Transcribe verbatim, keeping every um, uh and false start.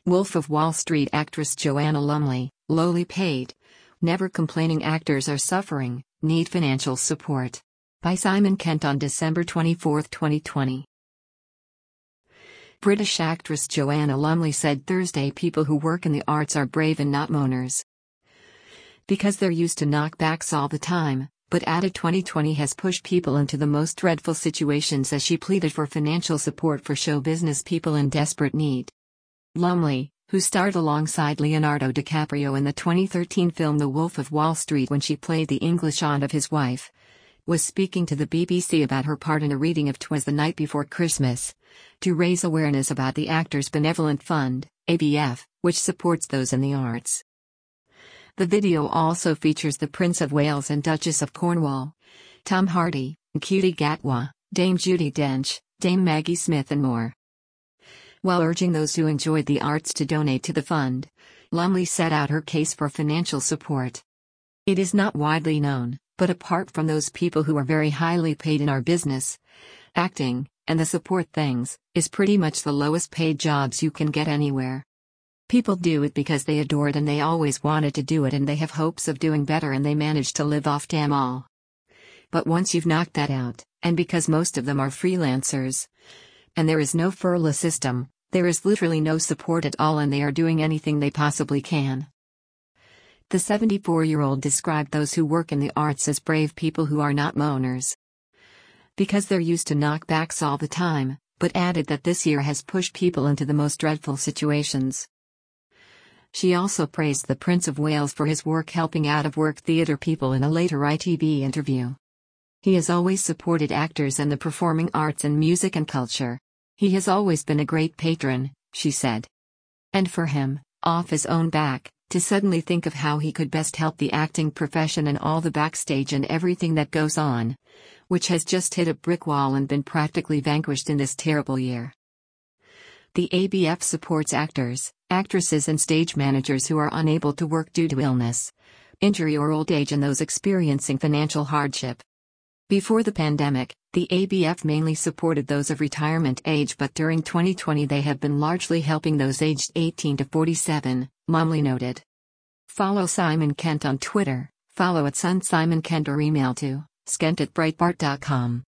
Wolf of Wall Street actress Joanna Lumley, lowly paid. Never complaining actors are suffering, need financial support. By Simon Kent on December twenty-fourth, twenty twenty. British actress Joanna Lumley said Thursday people who work in the arts are brave and not moaners. Because they're used to knockbacks all the time, but added twenty twenty has pushed people into the most dreadful situations as she pleaded for financial support for show business people in desperate need. Lumley, who starred alongside Leonardo DiCaprio in the twenty thirteen film The Wolf of Wall Street when she played the English aunt of his wife, was speaking to the B B C about her part in a reading of 'Twas the Night Before Christmas, to raise awareness about the Actors Benevolent Fund, A B F, which supports those in the arts. The video also features the Prince of Wales and Duchess of Cornwall, Tom Hardy, Ncuti Gatwa, Dame Judi Dench, Dame Maggie Smith and more. While urging those who enjoyed the arts to donate to the fund, Lumley set out her case for financial support. It is not widely known, but apart from those people who are very highly paid in our business, acting, and the support things, is pretty much the lowest paid jobs you can get anywhere. People do it because they adore it and they always wanted to do it and they have hopes of doing better and they manage to live off damn all. But once you've knocked that out, and because most of them are freelancers, and there is no furlough system, there is literally no support at all and they are doing anything they possibly can. The seventy-four-year-old described those who work in the arts as brave people who are not moaners. Because they're used to knockbacks all the time, but added that this year has pushed people into the most dreadful situations. She also praised the Prince of Wales for his work helping out-of-work theatre people in a later I T V interview. He has always supported actors and the performing arts and music and culture. He has always been a great patron, she said. And for him, off his own back, to suddenly think of how he could best help the acting profession and all the backstage and everything that goes on, which has just hit a brick wall and been practically vanquished in this terrible year. The A B F supports actors, actresses and stage managers who are unable to work due to illness, injury or old age and those experiencing financial hardship. Before the pandemic, the A B F mainly supported those of retirement age, but during twenty twenty they have been largely helping those aged eighteen to forty-seven, Lumley noted. Follow Simon Kent on Twitter, follow at Sun Simon Kent or email to skent at breitbart dot com.